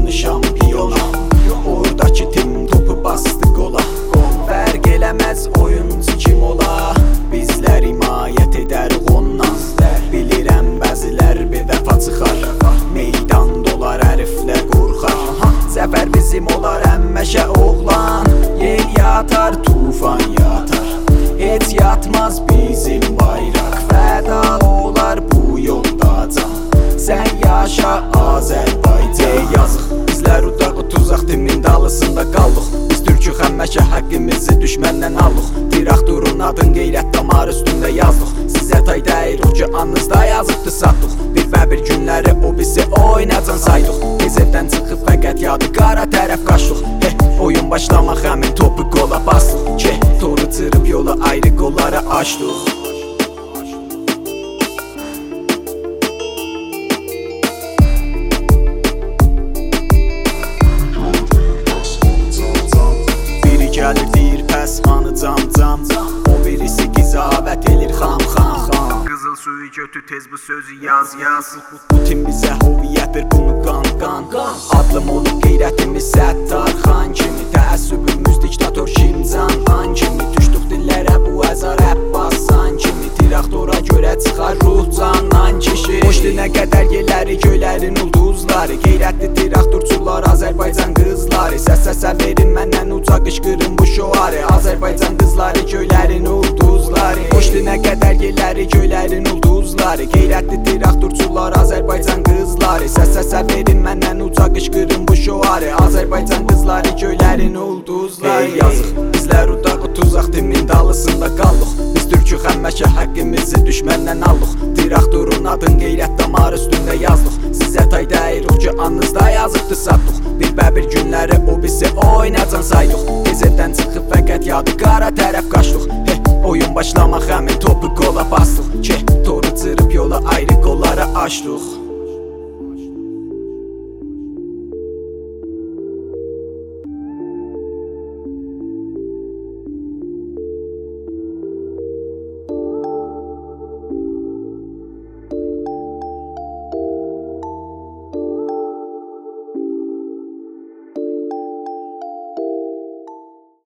şampiyona. Oradakı tim topu bastı qola. Fərq eləməz oyuncu kim ola. Bizlər himayət edərik ondan. Bilirəm bəzilər bevəfa çıxar. Meydan dolar həriflə qorxar. Zəfər bizim olar həmişə oğlan. Yel yatar, tufan yatar. Heç yatmaz bizim bayraq. Fəda olar bu yolda can. Sən yaşa Azərbaycan. Yazıq bizlər udaq o tuzaq timin dalısında qaldıq. Biz türkük həmişə həqqimizi düşməndən aldıq. Traktorun adın qeyrət damar üstündə yazdıq. Sizə tay dəyirik ki anınızda yazıbdı satdıq. Bir və bir günləri o bizi oynacan saydıq. Biz evdən çıxıb fəqət yadı qara tərəf qaçdıq. Oyun başlamaq həmin topu qola bastıq. Toru cırıb yolu ayrı qollara açdıq. Gəlir deyir pəs hanı cam. O birisi qizavət elir xam. Qızıl suyu götür tez bu sözü yaz. Bu tim bizə hoviyyət ver bunu qan. Adlım olub qeyrətimiz Səttarxan kimi. Təəssübümüz diktator Şimcan an kimi. Düşdük dillərə bu əzar Əbbassan kimi. Traktora görə çıxar ruh candan kişi. Hoşdu nə qədər yerləri göylərin ulduzları. Qeyrətli traktorçular Azərbaycan qızları. Səsə verin məndən uca qışqırın bu şoarı. Azərbaycan qızları göylərin ulduzları. Hoşdu nə qədər yerləri göylərin ulduzları. Qeyrətli traktorçular Azərbaycan qızları. Səsə verin məndən uca qışqırın bu şoarı. Azərbaycan qızları göylərin ulduzları. Yazıq bizlər udaq o tuzaq timin dalısında qaldıq. Biz türkük həmişə həqqimizi düşməndən aldıq. Traktorun adın qeyrət damar üstündə yazdıq. Sizə tay dəyirik ki anınızda yazıbdı satdıq. Bir və bir günləri o bizi oynacan saydıq. Biz evdən çıxıb fəqət yadı qara tərəf qaçdıq. Oyun başlamaq həmin topu qola bastıq. Toru cırıb yolu ayrı qollara açdıq.